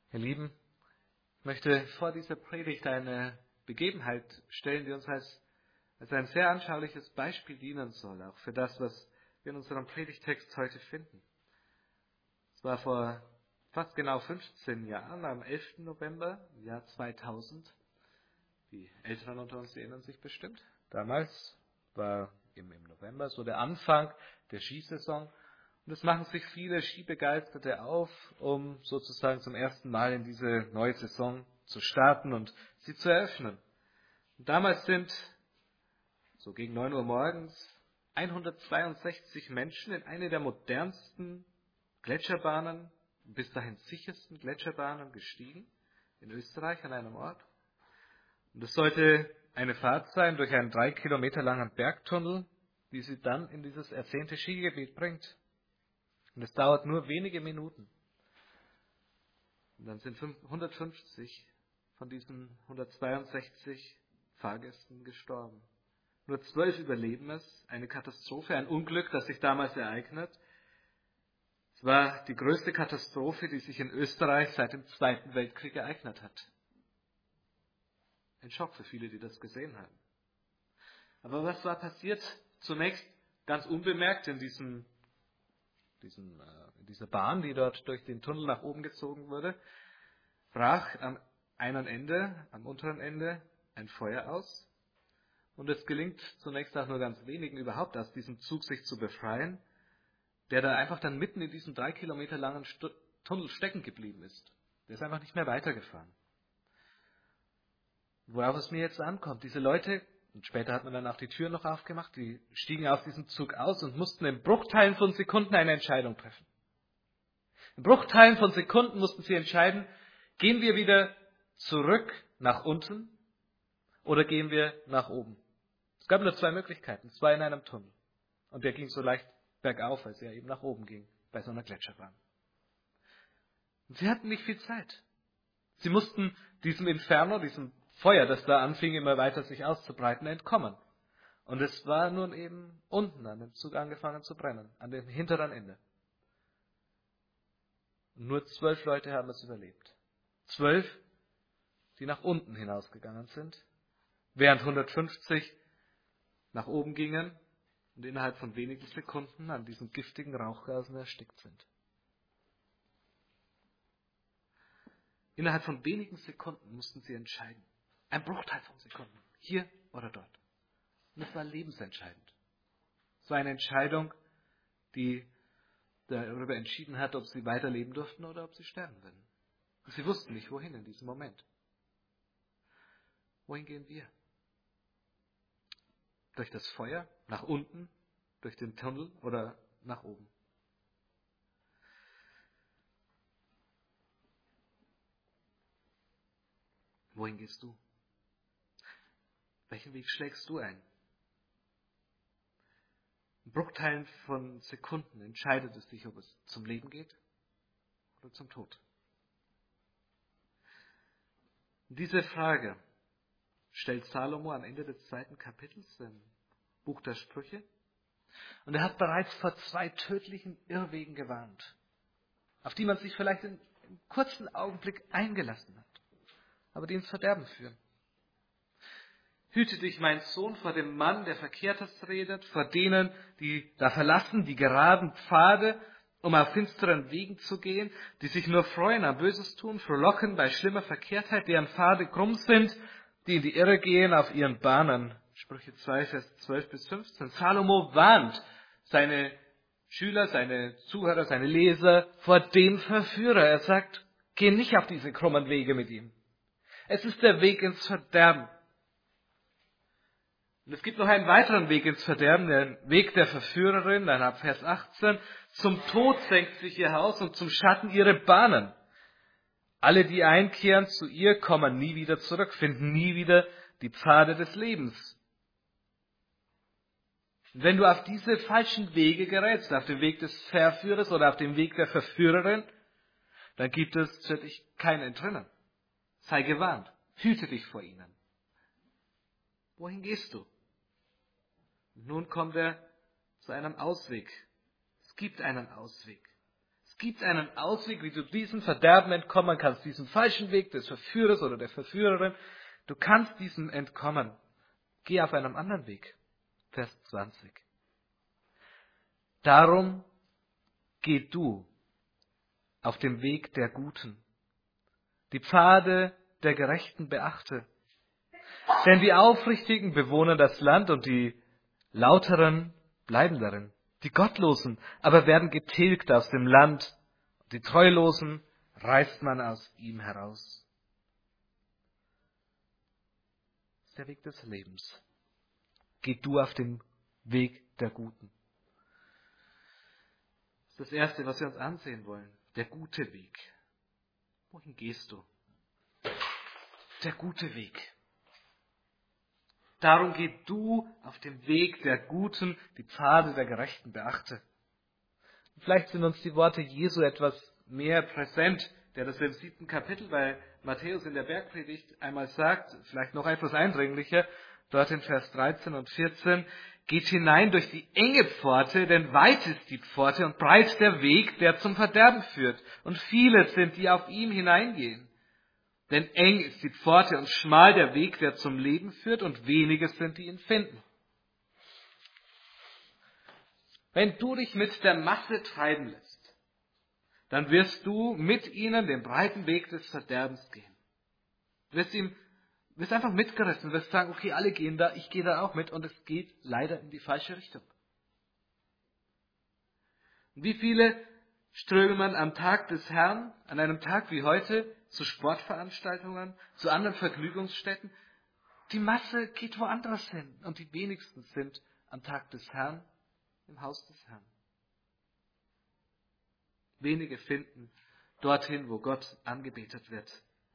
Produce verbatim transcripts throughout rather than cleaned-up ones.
Ihr Lieben, ich möchte vor dieser Predigt eine Begebenheit stellen, die uns als, als ein sehr anschauliches Beispiel dienen soll, auch für das, was wir in unserem Predigtext heute finden. Es war vor fast genau fünfzehn Jahren, am elften November im Jahr zweitausend. Die Älteren unter uns erinnern sich bestimmt. Damals war im November so der Anfang der Skisaison. Und es machen sich viele Skibegeisterte auf, um sozusagen zum ersten Mal in diese neue Saison zu starten und sie zu eröffnen. Und damals sind, so gegen neun Uhr morgens, hundertzweiundsechzig Menschen in eine der modernsten Gletscherbahnen, bis dahin sichersten Gletscherbahnen gestiegen, in Österreich an einem Ort. Und es sollte eine Fahrt sein durch einen drei Kilometer langen Bergtunnel, die sie dann in dieses ersehnte Skigebiet bringt. Und es dauert nur wenige Minuten. Und dann sind hundertfünfzig von diesen hundertzweiundsechzig Fahrgästen gestorben. Nur zwölf überleben es. Eine Katastrophe, ein Unglück, das sich damals ereignet. Es war die größte Katastrophe, die sich in Österreich seit dem Zweiten Weltkrieg ereignet hat. Ein Schock für viele, die das gesehen haben. Aber was war passiert? Zunächst ganz unbemerkt in diesem Diesen, äh, dieser Bahn, die dort durch den Tunnel nach oben gezogen wurde, brach am einen Ende, am unteren Ende, ein Feuer aus. Und es gelingt zunächst auch nur ganz wenigen überhaupt aus diesem Zug sich zu befreien, der da einfach dann mitten in diesem drei Kilometer langen Stu- Tunnel stecken geblieben ist. Der ist einfach nicht mehr weitergefahren. Worauf es mir jetzt ankommt, diese Leute, und später hat man dann auch die Tür noch aufgemacht, die stiegen aus diesem Zug aus und mussten in Bruchteilen von Sekunden eine Entscheidung treffen. In Bruchteilen von Sekunden mussten sie entscheiden, gehen wir wieder zurück nach unten oder gehen wir nach oben. Es gab nur zwei Möglichkeiten, zwei in einem Tunnel. Und der ging so leicht bergauf, als er eben nach oben ging, bei so einer Gletscherbahn. Und sie hatten nicht viel Zeit. Sie mussten diesem Inferno, diesem Feuer, das da anfing, immer weiter sich auszubreiten, entkommen. Und es war nun eben unten an dem Zug angefangen zu brennen, an dem hinteren Ende. Und nur zwölf Leute haben es überlebt. Zwölf, die nach unten hinausgegangen sind, während hundertfünfzig nach oben gingen und innerhalb von wenigen Sekunden an diesen giftigen Rauchgasen erstickt sind. Innerhalb von wenigen Sekunden mussten sie entscheiden. Ein Bruchteil von Sekunden. Hier oder dort. Und es war lebensentscheidend. Es war eine Entscheidung, die darüber entschieden hat, ob sie weiterleben durften oder ob sie sterben würden. Und sie wussten nicht, wohin in diesem Moment. Wohin gehen wir? Durch das Feuer? Nach unten? Durch den Tunnel? Oder nach oben? Wohin gehst du? Welchen Weg schlägst du ein? In Bruchteilen von Sekunden entscheidet es sich, ob es zum Leben geht oder zum Tod. Und diese Frage stellt Salomo am Ende des zweiten Kapitels im Buch der Sprüche. Und er hat bereits vor zwei tödlichen Irrwegen gewarnt, auf die man sich vielleicht in einem kurzen Augenblick eingelassen hat, aber die ins Verderben führen. Hüte dich, mein Sohn, vor dem Mann, der Verkehrtes redet, vor denen, die da verlassen die geraden Pfade, um auf finsteren Wegen zu gehen, die sich nur freuen am Böses tun, frohlocken bei schlimmer Verkehrtheit, deren Pfade krumm sind, die in die Irre gehen auf ihren Bahnen. Sprüche zwei, Vers zwölf bis fünfzehn. Salomo warnt seine Schüler, seine Zuhörer, seine Leser vor dem Verführer. Er sagt, geh nicht auf diese krummen Wege mit ihm. Es ist der Weg ins Verderben. Und es gibt noch einen weiteren Weg ins Verderben, den Weg der Verführerin, dann ab Vers achtzehn. Zum Tod senkt sich ihr Haus und zum Schatten ihre Bahnen. Alle, die einkehren zu ihr, kommen nie wieder zurück, finden nie wieder die Pfade des Lebens. Und wenn du auf diese falschen Wege gerätst, auf den Weg des Verführers oder auf den Weg der Verführerin, dann gibt es für dich kein Entrinnen. Sei gewarnt, hüte dich vor ihnen. Wohin gehst du? Und nun kommt er zu einem Ausweg. Es gibt einen Ausweg. Es Es gibt einen Ausweg, wie du diesem Verderben entkommen kannst, diesem falschen Weg des Verführers oder der Verführerin. Du kannst diesem entkommen. Geh auf einem anderen Weg. Vers zwanzig. Darum geh du auf dem Weg der Guten. Die Pfade der Gerechten beachte. Denn die Aufrichtigen bewohnen das Land und die Lauteren bleiben darin. Die Gottlosen aber werden getilgt aus dem Land. Die Treulosen reißt man aus ihm heraus. Das ist der Weg des Lebens. Geh du auf dem Weg der Guten. Das ist das Erste, was wir uns ansehen wollen. Der gute Weg. Wohin gehst du? Der gute Weg. Darum geh du auf dem Weg der Guten, die Pfade der Gerechten beachte. Vielleicht sind uns die Worte Jesu etwas mehr präsent, der das im siebten Kapitel bei Matthäus in der Bergpredigt einmal sagt, vielleicht noch etwas eindringlicher, dort in Vers dreizehn und vierzehn, geht hinein durch die enge Pforte, denn weit ist die Pforte und breit der Weg, der zum Verderben führt, und viele sind, die auf ihm hineingehen. Denn eng ist die Pforte und schmal der Weg, der zum Leben führt, und wenige sind, die ihn finden. Wenn du dich mit der Masse treiben lässt, dann wirst du mit ihnen den breiten Weg des Verderbens gehen. Du wirst, ihm, wirst einfach mitgerissen, wirst sagen, okay, alle gehen da, ich gehe da auch mit, und es geht leider in die falsche Richtung. Und wie viele strömen am Tag des Herrn, an einem Tag wie heute, zu Sportveranstaltungen, zu anderen Vergnügungsstätten? Die Masse geht woanders hin, und die wenigsten sind am Tag des Herrn im Haus des Herrn. Wenige finden dorthin, wo Gott angebetet wird.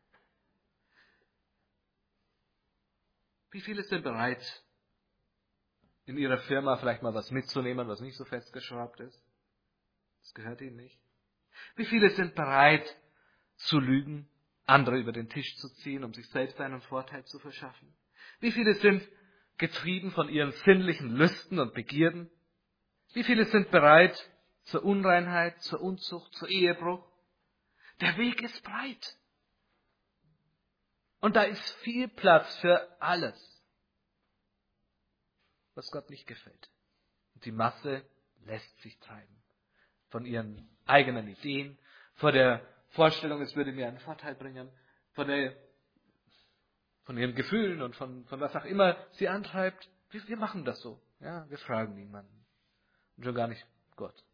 Wie viele sind bereit, in ihrer Firma vielleicht mal was mitzunehmen, was nicht so festgeschraubt ist? Das gehört ihnen nicht. Wie viele sind bereit zu lügen, andere über den Tisch zu ziehen, um sich selbst einen Vorteil zu verschaffen? Wie viele sind getrieben von ihren sinnlichen Lüsten und Begierden? Wie viele sind bereit zur Unreinheit, zur Unzucht, zur Ehebruch? Der Weg ist breit. Und da ist viel Platz für alles, was Gott nicht gefällt. Und die Masse lässt sich treiben von ihren eigenen Ideen, von der Vorstellung, es würde mir einen Vorteil bringen, von, der, von ihren Gefühlen und von, von was auch immer sie antreibt. Wir, wir machen das so. Ja, wir fragen niemanden. Und schon gar nicht Gott.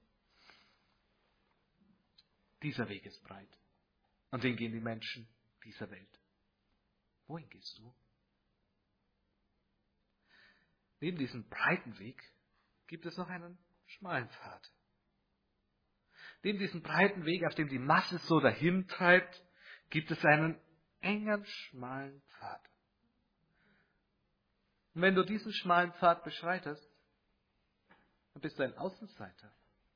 Dieser Weg ist breit. Und den gehen die Menschen dieser Welt. Wohin gehst du? Neben diesem breiten Weg gibt es noch einen schmalen Pfad. Neben diesem breiten Weg, auf dem die Masse so dahin treibt, gibt es einen engen, schmalen Pfad. Und wenn du diesen schmalen Pfad beschreitest, dann bist du ein Außenseiter.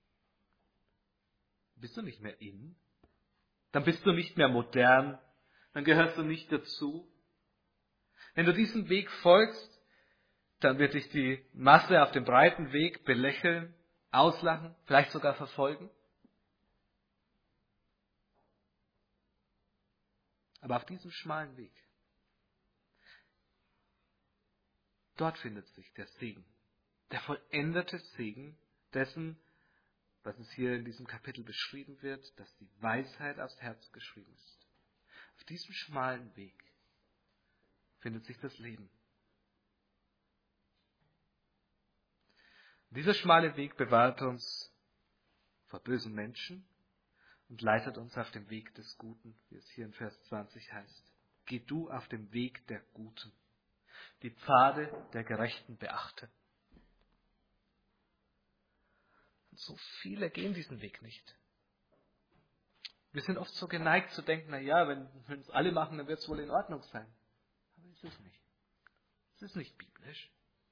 Bist du nicht mehr in? Dann bist du nicht mehr modern. Dann gehörst du nicht dazu. Wenn du diesem Weg folgst, dann wird dich die Masse auf dem breiten Weg belächeln, auslachen, vielleicht sogar verfolgen. Aber auf diesem schmalen Weg, dort findet sich der Segen, der vollendete Segen dessen, was uns hier in diesem Kapitel beschrieben wird, dass die Weisheit aufs Herz geschrieben ist. Auf diesem schmalen Weg findet sich das Leben. Dieser schmale Weg bewahrt uns vor bösen Menschen und leitet uns auf dem Weg des Guten, wie es hier in Vers zwanzig heißt. Geh du auf dem Weg der Guten, die Pfade der Gerechten beachte. Und so viele gehen diesen Weg nicht. Wir sind oft so geneigt zu denken, na ja, wenn, wenn es alle machen, dann wird es wohl in Ordnung sein. Aber es ist nicht. Es ist nicht biblisch.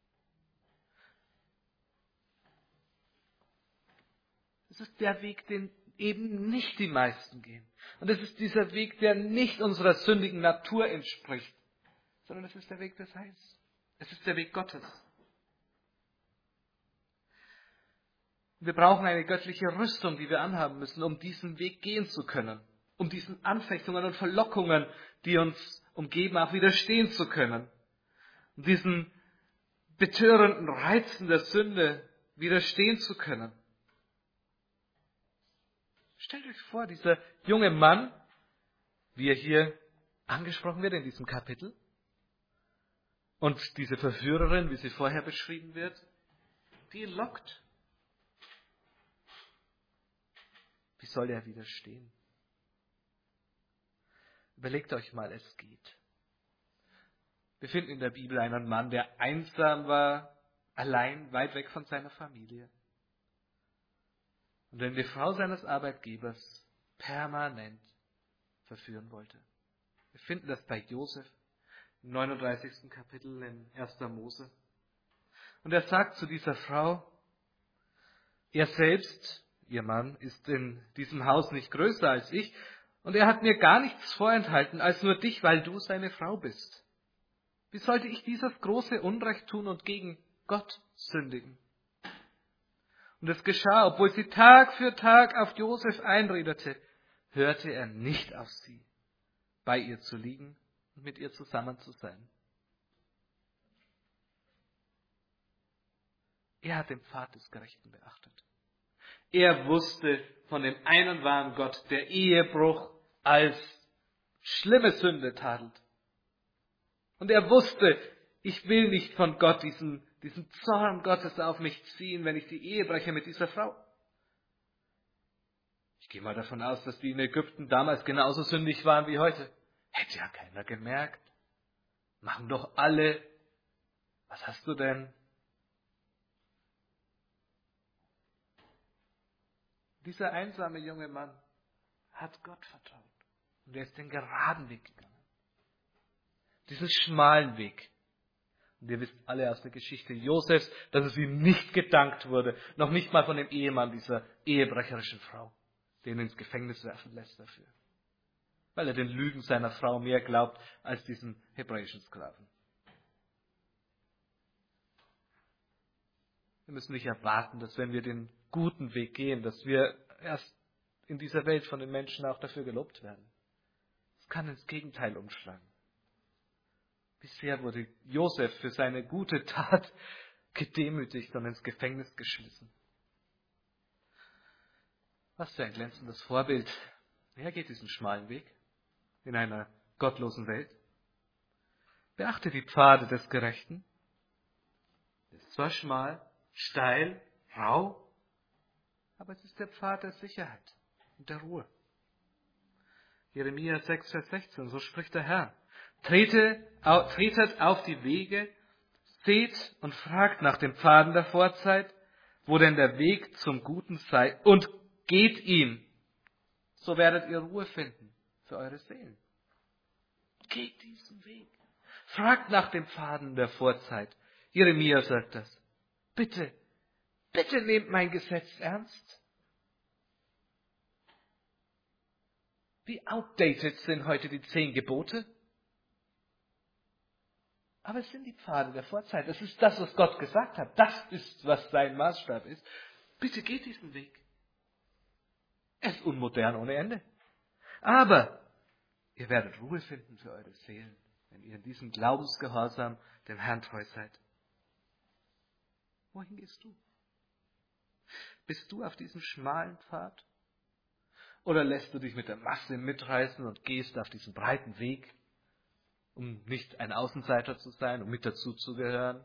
Es ist der Weg, den eben nicht die meisten gehen. Und es ist dieser Weg, der nicht unserer sündigen Natur entspricht, sondern es ist der Weg des Heils. Es ist der Weg Gottes. Wir brauchen eine göttliche Rüstung, die wir anhaben müssen, um diesen Weg gehen zu können, um diesen Anfechtungen und Verlockungen, die uns umgeben, auch widerstehen zu können, um diesen betörenden Reizen der Sünde widerstehen zu können. Stellt euch vor, dieser junge Mann, wie er hier angesprochen wird in diesem Kapitel, und diese Verführerin, wie sie vorher beschrieben wird, die ihn lockt. Wie soll er widerstehen? Überlegt euch mal, es geht. Wir finden in der Bibel einen Mann, der einsam war, allein, weit weg von seiner Familie. Und den die Frau seines Arbeitgebers permanent verführen wollte. Wir finden das bei Josef im neununddreißigsten Kapitel in erster Mose. Und er sagt zu dieser Frau, er selbst, ihr Mann, ist in diesem Haus nicht größer als ich, und er hat mir gar nichts vorenthalten, als nur dich, weil du seine Frau bist. Wie sollte ich dieses große Unrecht tun und gegen Gott sündigen? Und es geschah, obwohl sie Tag für Tag auf Josef einredete, hörte er nicht auf sie, bei ihr zu liegen und mit ihr zusammen zu sein. Er hat den Pfad des Gerechten beachtet. Er wusste von dem einen wahren Gott, der Ehebruch als schlimme Sünde tadelt. Und er wusste, ich will nicht von Gott diesen, diesen Zorn Gottes auf mich ziehen, wenn ich die Ehe breche mit dieser Frau. Ich gehe mal davon aus, dass die in Ägypten damals genauso sündig waren wie heute. Hätte ja keiner gemerkt. Machen doch alle. Was hast du denn? Dieser einsame junge Mann hat Gott vertraut. Und er ist den geraden Weg gegangen. Diesen schmalen Weg. Und ihr wisst alle aus der Geschichte Josefs, dass es ihm nicht gedankt wurde, noch nicht mal von dem Ehemann dieser ehebrecherischen Frau, den er ins Gefängnis werfen lässt dafür. Weil er den Lügen seiner Frau mehr glaubt als diesen hebräischen Sklaven. Wir müssen nicht erwarten, dass wenn wir den guten Weg gehen, dass wir erst in dieser Welt von den Menschen auch dafür gelobt werden. Es kann ins Gegenteil umschlagen. Bisher wurde Josef für seine gute Tat gedemütigt und ins Gefängnis geschmissen. Was für ein glänzendes Vorbild. Wer geht diesen schmalen Weg in einer gottlosen Welt? Beachte die Pfade des Gerechten. Es ist zwar schmal, steil, rau, aber es ist der Pfad der Sicherheit und der Ruhe. Jeremia sechs, Vers sechzehn, so spricht der Herr. Tretet auf die Wege, seht und fragt nach den Pfaden der Vorzeit, wo denn der Weg zum Guten sei, und geht ihn. So werdet ihr Ruhe finden für eure Seelen. Geht diesen Weg. Fragt nach den Pfaden der Vorzeit. Jeremia sagt das. Bitte, bitte nehmt mein Gesetz ernst. Wie outdated sind heute die zehn Gebote? Aber es sind die Pfade der Vorzeit. Das ist das, was Gott gesagt hat. Das ist, was sein Maßstab ist. Bitte geht diesen Weg. Er ist unmodern ohne Ende. Aber ihr werdet Ruhe finden für eure Seelen, wenn ihr in diesem Glaubensgehorsam dem Herrn treu seid. Wohin gehst du? Bist du auf diesem schmalen Pfad? Oder lässt du dich mit der Masse mitreißen und gehst auf diesen breiten Weg, um nicht ein Außenseiter zu sein, um mit dazuzugehören?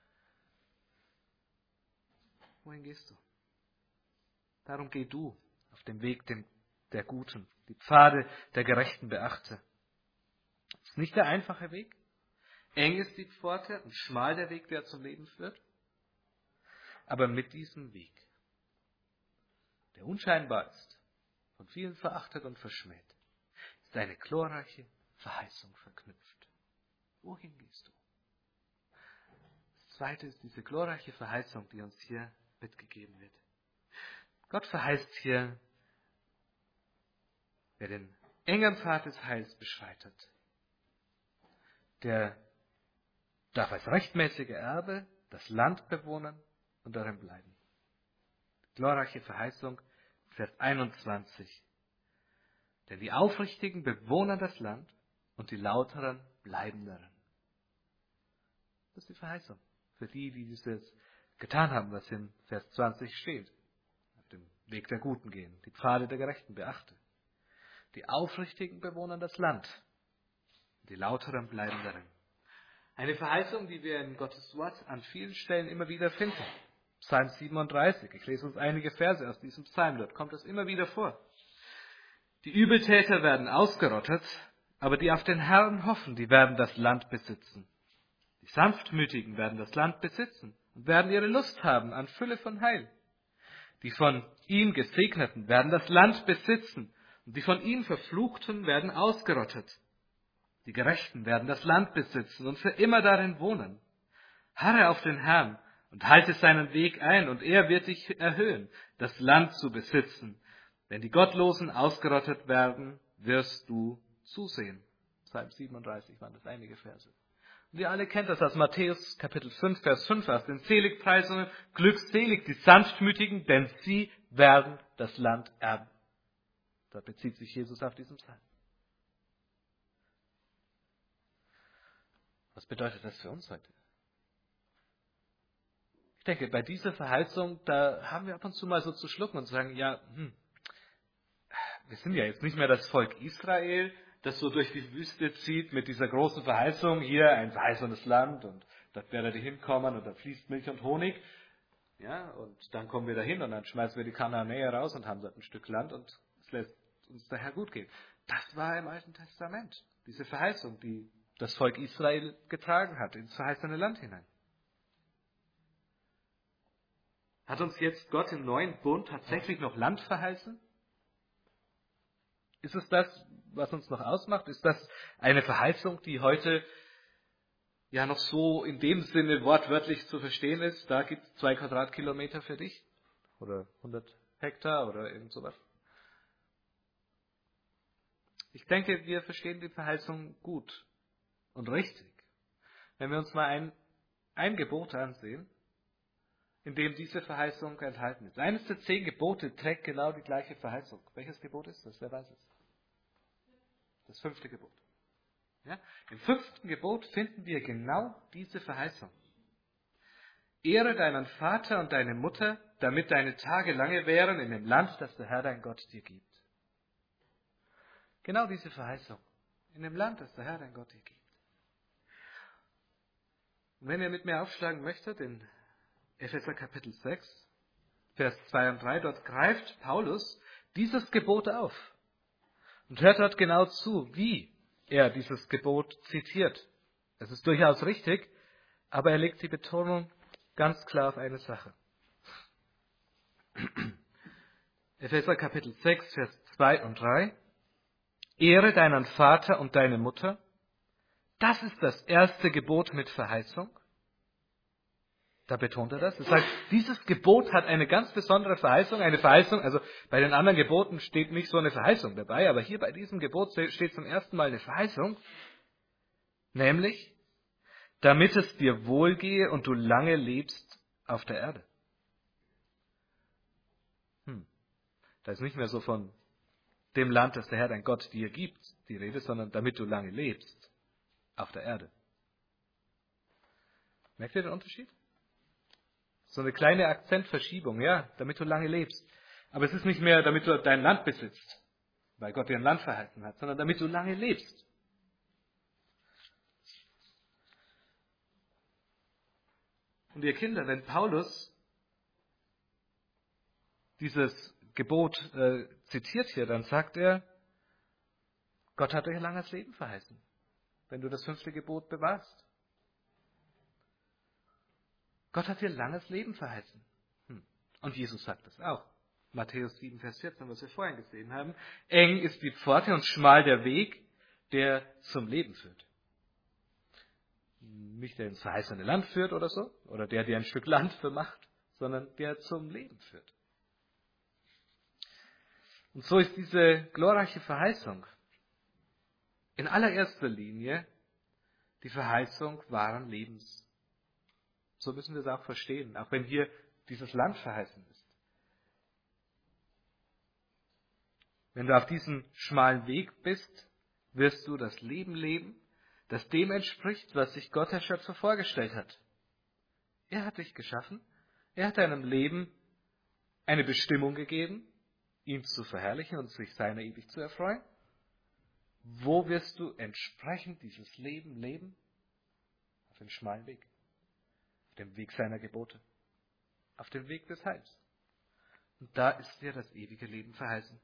Wohin gehst du? Darum geh du auf dem Weg der Guten, die Pfade der Gerechten beachte. Es ist nicht der einfache Weg. Eng ist die Pforte und schmal der Weg, der zum Leben führt. Aber mit diesem Weg, der unscheinbar ist, von vielen verachtet und verschmäht, ist eine glorreiche Verheißung verknüpft. Wohin gehst du? Das zweite ist diese glorreiche Verheißung, die uns hier mitgegeben wird. Gott verheißt hier, wer den engen Pfad des Heils beschreitet, der darf als rechtmäßiger Erbe das Land bewohnen und darin bleiben. glorreiche Verheißung, Vers einundzwanzig. Denn die Aufrichtigen bewohnen das Land und die Lauteren bleiben darin. Das ist die Verheißung für die, die dieses getan haben, was in Vers zwanzig steht. Auf dem Weg der Guten gehen, die Pfade der Gerechten beachte. Die Aufrichtigen bewohnen das Land, die Lauteren bleiben darin. Eine Verheißung, die wir in Gottes Wort an vielen Stellen immer wieder finden. Psalm siebenunddreißig, ich lese uns einige Verse aus diesem Psalm, dort kommt das immer wieder vor. Die Übeltäter werden ausgerottet, aber die auf den Herrn hoffen, die werden das Land besitzen. Die Sanftmütigen werden das Land besitzen und werden ihre Lust haben an Fülle von Heil. Die von ihm Gesegneten werden das Land besitzen und die von ihm Verfluchten werden ausgerottet. Die Gerechten werden das Land besitzen und für immer darin wohnen. Harre auf den Herrn und halte seinen Weg ein, und er wird dich erhöhen, das Land zu besitzen. Wenn die Gottlosen ausgerottet werden, wirst du zusehen. Psalm siebenunddreißig waren das einige Verse. Und ihr alle kennt das aus Matthäus Kapitel fünf, Vers fünf, aus den Seligpreisungen. Glückselig die Sanftmütigen, denn sie werden das Land erben. Da bezieht sich Jesus auf diesen Psalm. Was bedeutet das für uns heute? Ich denke, bei dieser Verheißung, da haben wir ab und zu mal so zu schlucken und zu sagen, ja, hm, wir sind ja jetzt nicht mehr das Volk Israel, das so durch die Wüste zieht mit dieser großen Verheißung, hier ein verheißenes Land und dort werdet ihr hinkommen und da fließt Milch und Honig. Ja, und dann kommen wir dahin und dann schmeißen wir die Kanaanäer raus und haben dort ein Stück Land und es lässt uns daher gut gehen. Das war im Alten Testament, diese Verheißung, die das Volk Israel getragen hat, ins verheißene Land hinein. Hat uns jetzt Gott im neuen Bund tatsächlich noch Land verheißen? Ist es das, was uns noch ausmacht? Ist das eine Verheißung, die heute ja noch so in dem Sinne wortwörtlich zu verstehen ist? Da gibt es zwei Quadratkilometer für dich? Oder hundert Hektar oder irgend sowas? Ich denke, wir verstehen die Verheißung gut und richtig. Wenn wir uns mal ein, ein Gebot ansehen, in dem diese Verheißung enthalten ist. Eines der zehn Gebote trägt genau die gleiche Verheißung. Welches Gebot ist das? Wer weiß es? Das fünfte Gebot. Ja? Im fünften Gebot finden wir genau diese Verheißung. Ehre deinen Vater und deine Mutter, damit deine Tage lange wären in dem Land, das der Herr dein Gott dir gibt. Genau diese Verheißung. In dem Land, das der Herr dein Gott dir gibt. Und wenn ihr mit mir aufschlagen möchtet, in Epheser Kapitel sechs, Vers zwei und drei, dort greift Paulus dieses Gebot auf und hört dort genau zu, wie er dieses Gebot zitiert. Es ist durchaus richtig, aber er legt die Betonung ganz klar auf eine Sache. Epheser Kapitel sechs, Vers zwei und drei. Ehre deinen Vater und deine Mutter. Das ist das erste Gebot mit Verheißung. Da betont er das. Er sagt, dieses Gebot hat eine ganz besondere Verheißung. Eine Verheißung, also bei den anderen Geboten steht nicht so eine Verheißung dabei, aber hier bei diesem Gebot steht zum ersten Mal eine Verheißung. Nämlich, damit es dir wohlgehe und du lange lebst auf der Erde. Hm. Da ist nicht mehr so von dem Land, das der Herr dein Gott dir gibt, die Rede, sondern damit du lange lebst auf der Erde. Merkt ihr den Unterschied? So eine kleine Akzentverschiebung, ja, damit du lange lebst. Aber es ist nicht mehr, damit du dein Land besitzt, weil Gott dir ein Land verheißen hat, sondern damit du lange lebst. Und ihr Kinder, wenn Paulus dieses Gebot äh, zitiert hier, dann sagt er, Gott hat dir langes Leben verheißen, wenn du das fünfte Gebot bewahrst. Gott hat dir langes Leben verheißen. Hm. Und Jesus sagt das auch. Matthäus sieben, Vers vierzehn, was wir vorhin gesehen haben. Eng ist die Pforte und schmal der Weg, der zum Leben führt. Nicht der ins verheißene Land führt oder so, oder der dir ein Stück Land vermacht, sondern der zum Leben führt. Und so ist diese glorreiche Verheißung in allererster Linie die Verheißung wahren Lebens. So müssen wir es auch verstehen, auch wenn hier dieses Land verheißen ist. Wenn du auf diesem schmalen Weg bist, wirst du das Leben leben, das dem entspricht, was sich Gott, der Schöpfer, vorgestellt hat. Er hat dich geschaffen, er hat deinem Leben eine Bestimmung gegeben, ihn zu verherrlichen und sich seiner ewig zu erfreuen. Wo wirst du entsprechend dieses Leben leben? Auf dem schmalen Weg, auf dem Weg seiner Gebote, auf dem Weg des Heils. Und da ist dir das ewige Leben verheißen.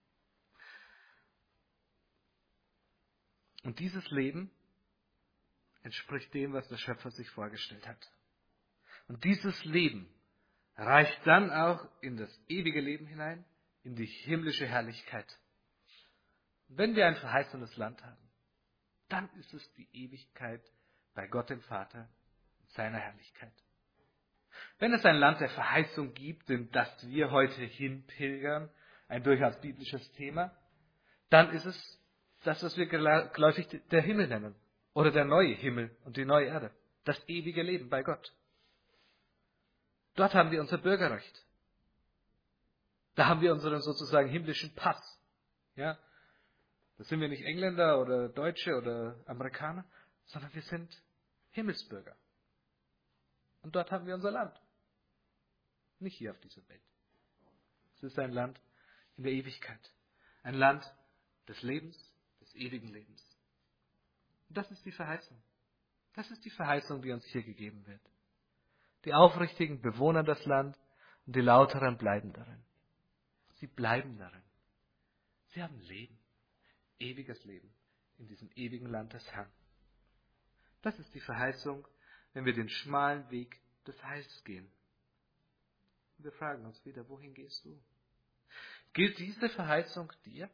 Und dieses Leben entspricht dem, was der Schöpfer sich vorgestellt hat. Und dieses Leben reicht dann auch in das ewige Leben hinein, in die himmlische Herrlichkeit. Und wenn wir ein verheißenes Land haben, dann ist es die Ewigkeit bei Gott dem Vater in seiner Herrlichkeit. Wenn es ein Land der Verheißung gibt, in das wir heute hinpilgern, ein durchaus biblisches Thema, dann ist es das, was wir geläufig der Himmel nennen. Oder der neue Himmel und die neue Erde. Das ewige Leben bei Gott. Dort haben wir unser Bürgerrecht. Da haben wir unseren sozusagen himmlischen Pass. Ja? Da sind wir nicht Engländer oder Deutsche oder Amerikaner, sondern wir sind Himmelsbürger. Und dort haben wir unser Land. Nicht hier auf dieser Welt. Es ist ein Land in der Ewigkeit. Ein Land des Lebens, des ewigen Lebens. Und das ist die Verheißung. Das ist die Verheißung, die uns hier gegeben wird. Die Aufrichtigen bewohnen das Land und die Lauteren bleiben darin. Sie bleiben darin. Sie haben Leben, ewiges Leben in diesem ewigen Land des Herrn. Das ist die Verheißung, wenn wir den schmalen Weg des Heils gehen. Und wir fragen uns wieder, wohin gehst du? Gilt diese Verheißung dir?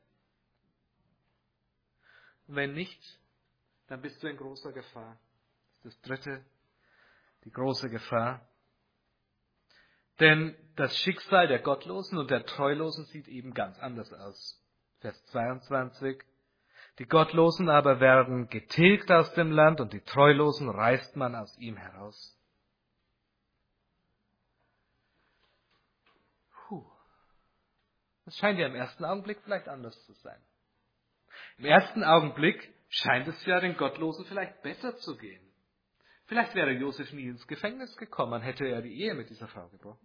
Und wenn nicht, dann bist du in großer Gefahr. Das ist das dritte, die große Gefahr. Denn das Schicksal der Gottlosen und der Treulosen sieht eben ganz anders aus. Vers zweiundzwanzig. Die Gottlosen aber werden getilgt aus dem Land und die Treulosen reißt man aus ihm heraus. Puh. Das scheint ja im ersten Augenblick vielleicht anders zu sein. Im ersten Augenblick scheint es ja den Gottlosen vielleicht besser zu gehen. Vielleicht wäre Josef nie ins Gefängnis gekommen, hätte er die Ehe mit dieser Frau gebrochen.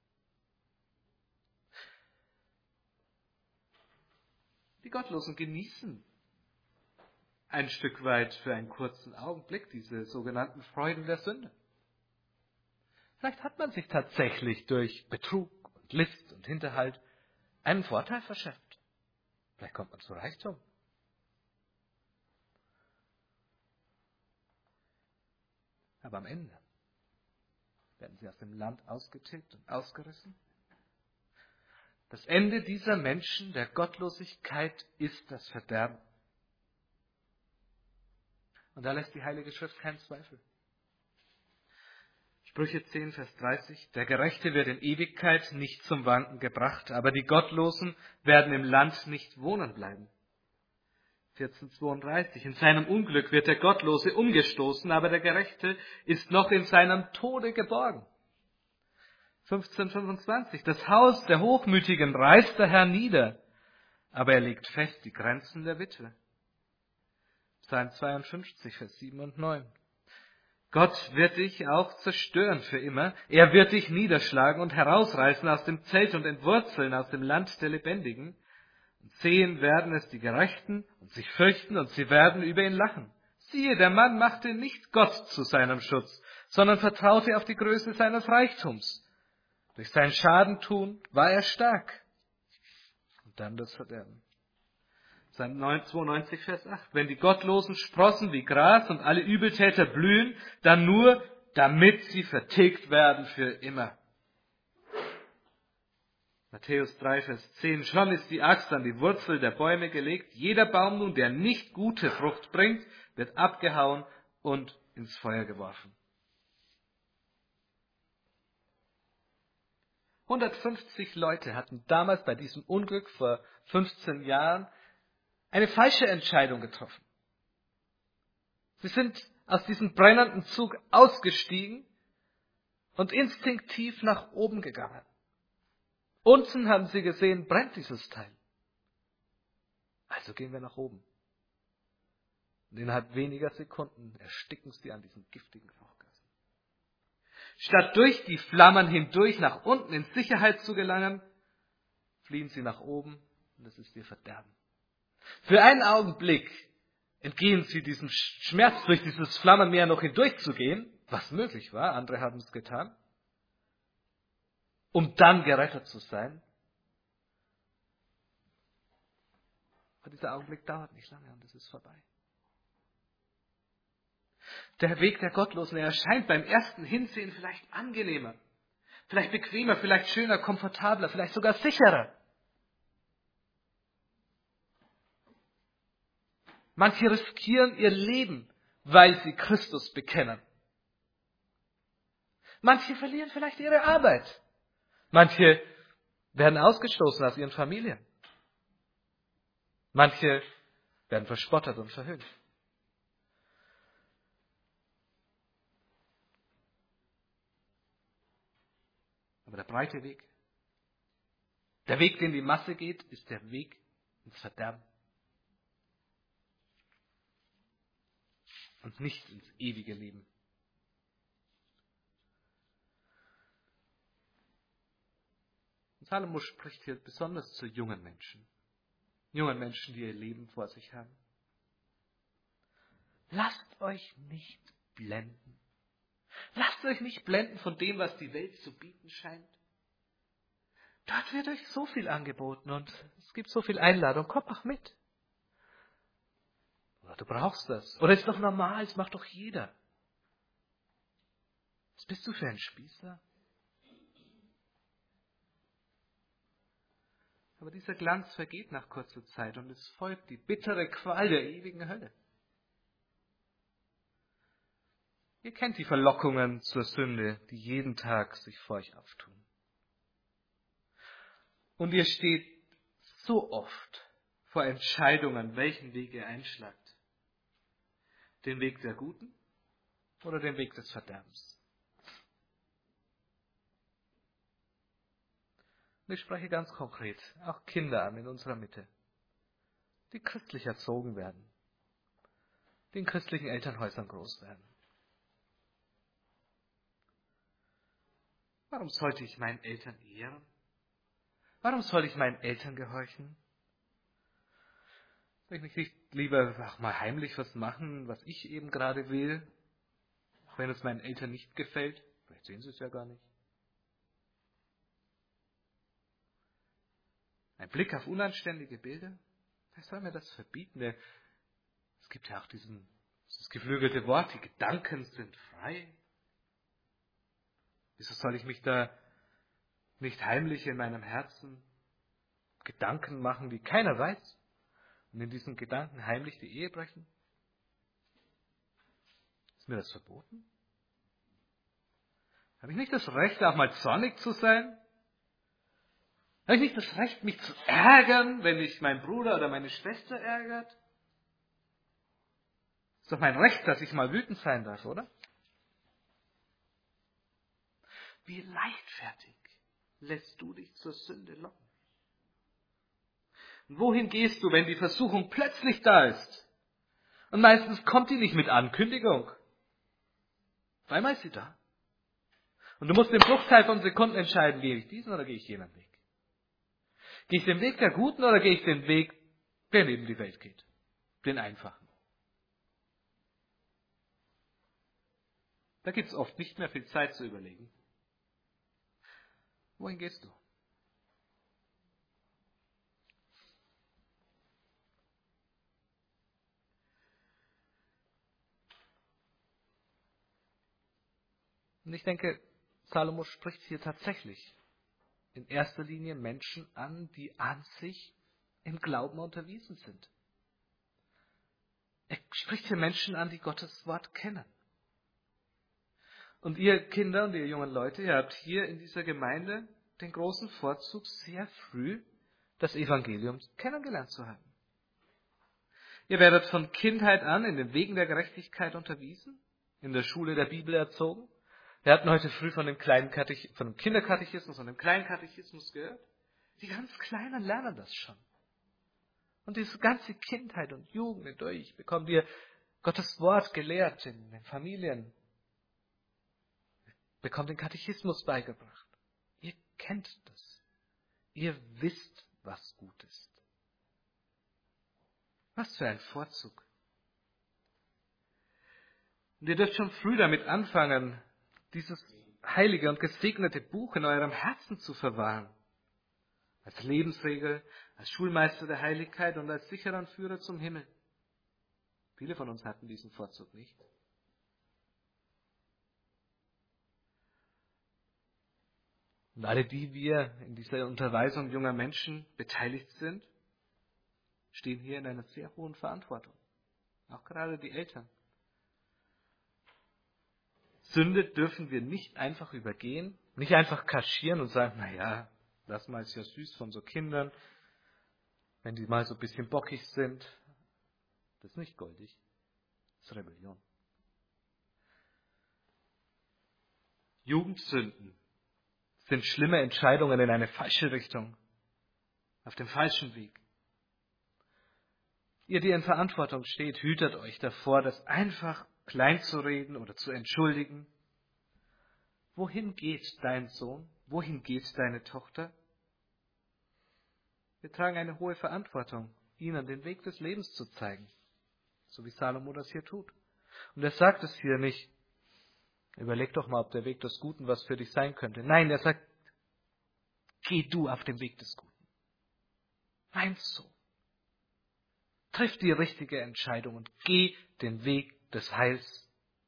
Die Gottlosen genießen ein Stück weit für einen kurzen Augenblick diese sogenannten Freuden der Sünde. Vielleicht hat man sich tatsächlich durch Betrug und List und Hinterhalt einen Vorteil verschafft. Vielleicht kommt man zu Reichtum. Aber am Ende werden sie aus dem Land ausgetilgt und ausgerissen. Das Ende dieser Menschen, der Gottlosigkeit, ist das Verderben. Und da lässt die Heilige Schrift keinen Zweifel. Sprüche zehn, Vers dreißig. Der Gerechte wird in Ewigkeit nicht zum Wanken gebracht, aber die Gottlosen werden im Land nicht wohnen bleiben. vierzehn, zweiunddreißig. In seinem Unglück wird der Gottlose umgestoßen, aber der Gerechte ist noch in seinem Tode geborgen. fünfzehn, fünfundzwanzig. Das Haus der Hochmütigen reißt der Herr nieder, aber er legt fest die Grenzen der Witwe. Psalm zweiundfünfzig, Vers sieben und neun. Gott wird dich auch zerstören für immer. Er wird dich niederschlagen und herausreißen aus dem Zelt und entwurzeln aus dem Land der Lebendigen. Und sehen werden es die Gerechten und sich fürchten und sie werden über ihn lachen. Siehe, der Mann machte nicht Gott zu seinem Schutz, sondern vertraute auf die Größe seines Reichtums. Durch sein Schadentun war er stark. Und dann das Verderben. Psalm zweiundneunzig, Vers acht. Wenn die Gottlosen sprossen wie Gras und alle Übeltäter blühen, dann nur, damit sie vertilgt werden für immer. Matthäus drei, Vers zehn. Schon ist die Axt an die Wurzel der Bäume gelegt. Jeder Baum nun, der nicht gute Frucht bringt, wird abgehauen und ins Feuer geworfen. hundertfünfzig Leute hatten damals bei diesem Unglück vor fünfzehn Jahren eine falsche Entscheidung getroffen. Sie sind aus diesem brennenden Zug ausgestiegen und instinktiv nach oben gegangen. Unten haben sie gesehen, brennt dieses Teil. Also gehen wir nach oben. Und innerhalb weniger Sekunden ersticken sie an diesen giftigen Rauchgasen. Statt durch die Flammen hindurch nach unten in Sicherheit zu gelangen, fliehen sie nach oben und es ist ihr Verderben. Für einen Augenblick entgehen sie diesem Schmerz, durch dieses Flammenmeer noch hindurchzugehen, was möglich war, andere haben es getan, um dann gerettet zu sein. Aber dieser Augenblick dauert nicht lange und es ist vorbei. Der Weg der Gottlosen, er erscheint beim ersten Hinsehen vielleicht angenehmer, vielleicht bequemer, vielleicht schöner, komfortabler, vielleicht sogar sicherer. Manche riskieren ihr Leben, weil sie Christus bekennen. Manche verlieren vielleicht ihre Arbeit. Manche werden ausgestoßen aus ihren Familien. Manche werden verspottet und verhöhnt. Aber der breite Weg, der Weg, den die Masse geht, ist der Weg ins Verderben. Und nicht ins ewige Leben. Und Salomo spricht hier besonders zu jungen Menschen. Jungen Menschen, die ihr Leben vor sich haben. Lasst euch nicht blenden. Lasst euch nicht blenden von dem, was die Welt zu bieten scheint. Dort wird euch so viel angeboten und es gibt so viel Einladung. Komm doch mit. Oder du brauchst das. Oder ist doch normal, es macht doch jeder. Was bist du für ein Spießer? Aber dieser Glanz vergeht nach kurzer Zeit und es folgt die bittere Qual der ewigen Hölle. Ihr kennt die Verlockungen zur Sünde, die jeden Tag sich vor euch auftun. Und ihr steht so oft vor Entscheidungen, welchen Weg ihr einschlagt. Den Weg der Guten oder den Weg des Verderbens. Und ich spreche ganz konkret auch Kinder an in unserer Mitte, die christlich erzogen werden, die in christlichen Elternhäusern groß werden. Warum sollte ich meinen Eltern ehren? Warum soll ich meinen Eltern gehorchen? Soll ich nicht lieber auch mal heimlich was machen, was ich eben gerade will, auch wenn es meinen Eltern nicht gefällt? Vielleicht sehen sie es ja gar nicht. Ein Blick auf unanständige Bilder? Wer soll mir das verbieten? Es gibt ja auch diesen, dieses geflügelte Wort, die Gedanken sind frei. Wieso soll ich mich da nicht heimlich in meinem Herzen Gedanken machen, die keiner weiß, und in diesen Gedanken heimlich die Ehe brechen? Ist mir das verboten? Habe ich nicht das Recht, auch mal zornig zu sein? Habe ich nicht das Recht, mich zu ärgern, wenn mich mein Bruder oder meine Schwester ärgert? Ist doch mein Recht, dass ich mal wütend sein darf, oder? Wie leichtfertig lässt du dich zur Sünde locken? Und wohin gehst du, wenn die Versuchung plötzlich da ist? Und meistens kommt die nicht mit Ankündigung. Auf einmal ist sie da. Und du musst im Bruchteil von Sekunden entscheiden, gehe ich diesen oder gehe ich jenen Weg? Gehe ich den Weg der Guten oder gehe ich den Weg, der neben die Welt geht? Den einfachen. Da gibt es oft nicht mehr viel Zeit zu überlegen. Wohin gehst du? Und ich denke, Salomo spricht hier tatsächlich in erster Linie Menschen an, die an sich im Glauben unterwiesen sind. Er spricht hier Menschen an, die Gottes Wort kennen. Und ihr Kinder und ihr jungen Leute, ihr habt hier in dieser Gemeinde den großen Vorzug, sehr früh das Evangelium kennengelernt zu haben. Ihr werdet von Kindheit an in den Wegen der Gerechtigkeit unterwiesen, in der Schule der Bibel erzogen. Wir hatten heute früh von dem kleinen Katech- von dem Kinderkatechismus und dem kleinen Katechismus gehört. Die ganz Kleinen lernen das schon. Und diese ganze Kindheit und Jugend hindurch bekommt ihr Gottes Wort gelehrt in den Familien. Bekommt den Katechismus beigebracht. Ihr kennt das. Ihr wisst, was gut ist. Was für ein Vorzug. Und ihr dürft schon früh damit anfangen, dieses heilige und gesegnete Buch in eurem Herzen zu verwahren. Als Lebensregel, als Schulmeister der Heiligkeit und als sicheren Führer zum Himmel. Viele von uns hatten diesen Vorzug nicht. Und alle, die wir in dieser Unterweisung junger Menschen beteiligt sind, stehen hier in einer sehr hohen Verantwortung. Auch gerade die Eltern. Sünde dürfen wir nicht einfach übergehen, nicht einfach kaschieren und sagen, naja, das mal ist ja süß von so Kindern, wenn die mal so ein bisschen bockig sind. Das ist nicht goldig, das ist Rebellion. Jugendsünden sind schlimme Entscheidungen in eine falsche Richtung, auf dem falschen Weg. Ihr, die in Verantwortung steht, hütet euch davor, das einfach klein zu reden oder zu entschuldigen. Wohin geht dein Sohn? Wohin geht deine Tochter? Wir tragen eine hohe Verantwortung, ihnen den Weg des Lebens zu zeigen, so wie Salomo das hier tut. Und er sagt es hier nicht, überleg doch mal, ob der Weg des Guten was für dich sein könnte. Nein, er sagt, geh du auf den Weg des Guten. Mein Sohn, triff die richtige Entscheidung und geh den Weg des Heils.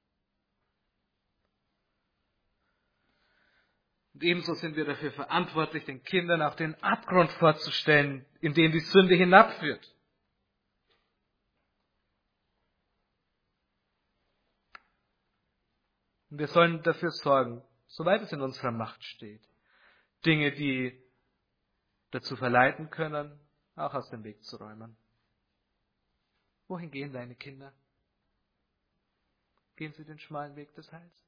Und ebenso sind wir dafür verantwortlich, den Kindern auch den Abgrund vorzustellen, in den die Sünde hinabführt. Und wir sollen dafür sorgen, soweit es in unserer Macht steht, Dinge, die dazu verleiten können, auch aus dem Weg zu räumen. Wohin gehen deine Kinder? Gehen sie den schmalen Weg des Heils?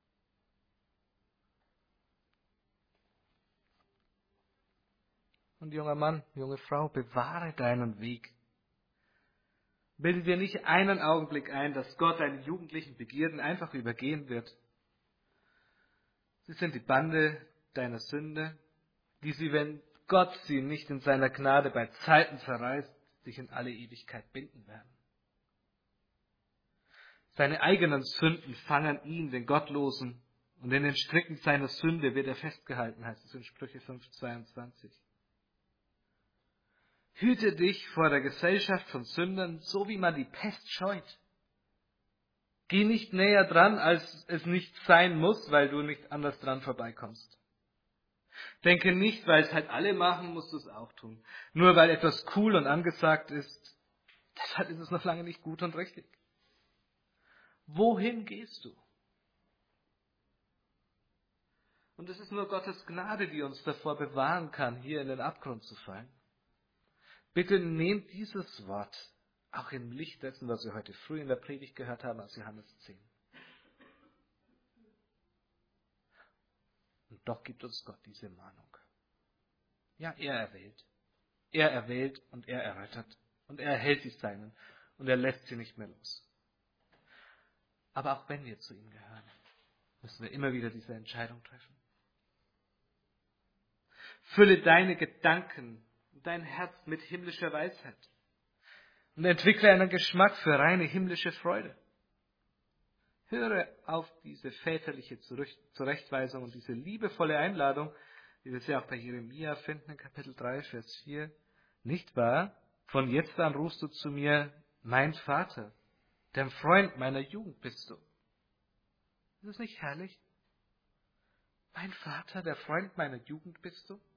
Und junger Mann, junge Frau, bewahre deinen Weg. Bilde dir nicht einen Augenblick ein, dass Gott deine jugendlichen Begierden einfach übergehen wird. Sie sind die Bande deiner Sünde, die sie, wenn Gott sie nicht in seiner Gnade bei Zeiten zerreißt, sich in alle Ewigkeit binden werden. Seine eigenen Sünden fangen ihn, den Gottlosen, und in den Stricken seiner Sünde wird er festgehalten, heißt es in Sprüche fünf, zweiundzwanzig. Hüte dich vor der Gesellschaft von Sündern, so wie man die Pest scheut. Geh nicht näher dran, als es nicht sein muss, weil du nicht anders dran vorbeikommst. Denke nicht, weil es halt alle machen, musst du es auch tun. Nur weil etwas cool und angesagt ist, deshalb ist es noch lange nicht gut und richtig. Wohin gehst du? Und es ist nur Gottes Gnade, die uns davor bewahren kann, hier in den Abgrund zu fallen. Bitte nehmt dieses Wort auch im Licht dessen, was wir heute früh in der Predigt gehört haben aus Johannes zehn. Und doch gibt uns Gott diese Mahnung. Ja, er erwählt. Er erwählt und er errettet. Und er erhält die Seinen. Und er lässt sie nicht mehr los. Aber auch wenn wir zu ihm gehören, müssen wir immer wieder diese Entscheidung treffen. Fülle deine Gedanken und dein Herz mit himmlischer Weisheit. Und entwickle einen Geschmack für reine himmlische Freude. Höre auf diese väterliche Zurechtweisung und diese liebevolle Einladung, wie wir sie auch bei Jeremia finden, in Kapitel drei, Vers vier. Nicht wahr? Von jetzt an rufst du zu mir, mein Vater, der Freund meiner Jugend bist du. Ist es nicht herrlich? Mein Vater, der Freund meiner Jugend bist du?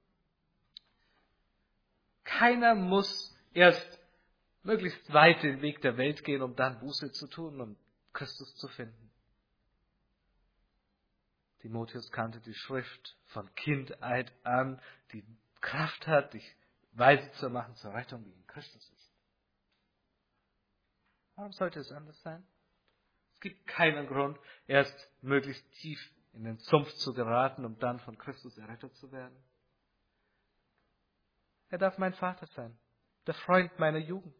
Keiner muss erst möglichst weit den Weg der Welt gehen, um dann Buße zu tun und Christus zu finden. Timotheus kannte die Schrift von Kindheit an, die Kraft hat, dich weise zu machen zur Rettung, wie in Christus ist. Warum sollte es anders sein? Es gibt keinen Grund, erst möglichst tief in den Sumpf zu geraten, um dann von Christus errettet zu werden. Er darf mein Vater sein, der Freund meiner Jugend.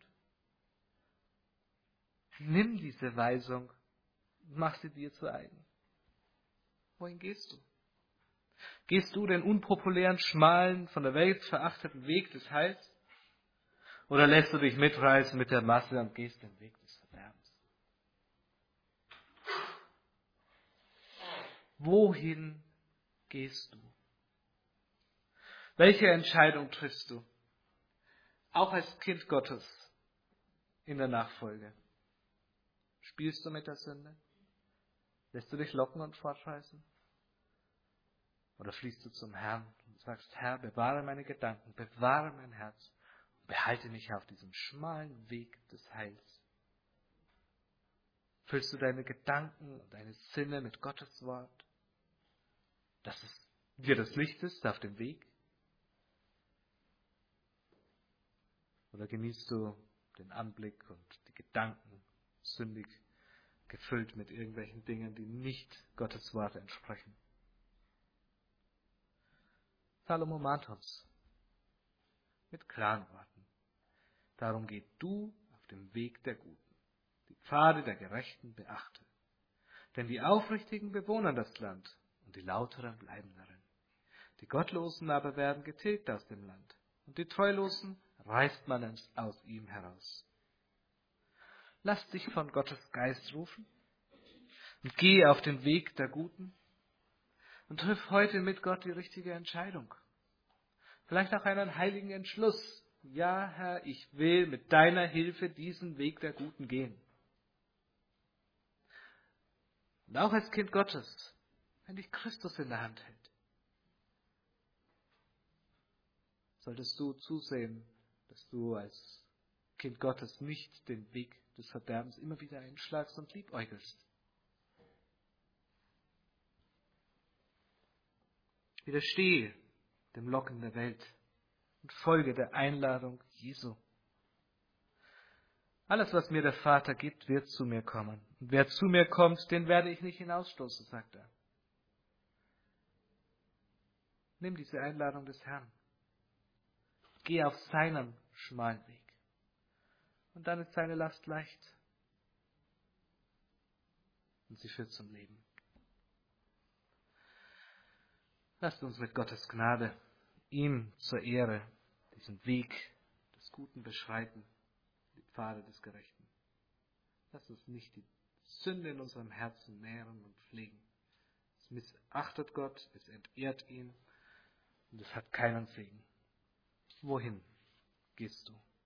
Nimm diese Weisung und mach sie dir zu eigen. Wohin gehst du? Gehst du den unpopulären, schmalen, von der Welt verachteten Weg des Heils? Oder lässt du dich mitreißen mit der Masse und gehst den Weg des Verderbens? Wohin gehst du? Welche Entscheidung triffst du? Auch als Kind Gottes in der Nachfolge. Spielst du mit der Sünde? Lässt du dich locken und fortreißen? Oder fließt du zum Herrn und sagst, Herr, bewahre meine Gedanken, bewahre mein Herz und behalte mich auf diesem schmalen Weg des Heils? Füllst du deine Gedanken und deine Sinne mit Gottes Wort, dass es dir das Licht ist auf dem Weg? Oder genießt du den Anblick und die Gedanken sündig gefüllt mit irgendwelchen Dingen, die nicht Gottes Wort entsprechen? Salomo mahnt uns mit klaren Worten. Darum geh du auf dem Weg der Guten, die Pfade der Gerechten beachte. Denn die Aufrichtigen bewohnen das Land und die Lauteren bleiben darin. Die Gottlosen aber werden getilgt aus dem Land und die Treulosen reißt man aus ihm heraus. Lass dich von Gottes Geist rufen und geh auf den Weg der Guten und triff heute mit Gott die richtige Entscheidung. Vielleicht auch einen heiligen Entschluss. Ja, Herr, ich will mit deiner Hilfe diesen Weg der Guten gehen. Und auch als Kind Gottes, wenn dich Christus in der Hand hält, solltest du zusehen, dass du als Kind Gottes nicht den Weg des Verderbens immer wieder einschlagst und liebäugelst. Widerstehe dem Locken der Welt und folge der Einladung Jesu. Alles, was mir der Vater gibt, wird zu mir kommen. Und wer zu mir kommt, den werde ich nicht hinausstoßen, sagt er. Nimm diese Einladung des Herrn. Geh auf seinen schmalen Weg. Und dann ist seine Last leicht. Und sie führt zum Leben. Lasst uns mit Gottes Gnade ihm zur Ehre diesen Weg des Guten beschreiten, die Pfade des Gerechten. Lasst uns nicht die Sünde in unserem Herzen nähren und pflegen. Es missachtet Gott, es entehrt ihn und es hat keinen Segen. Wohin gehst du?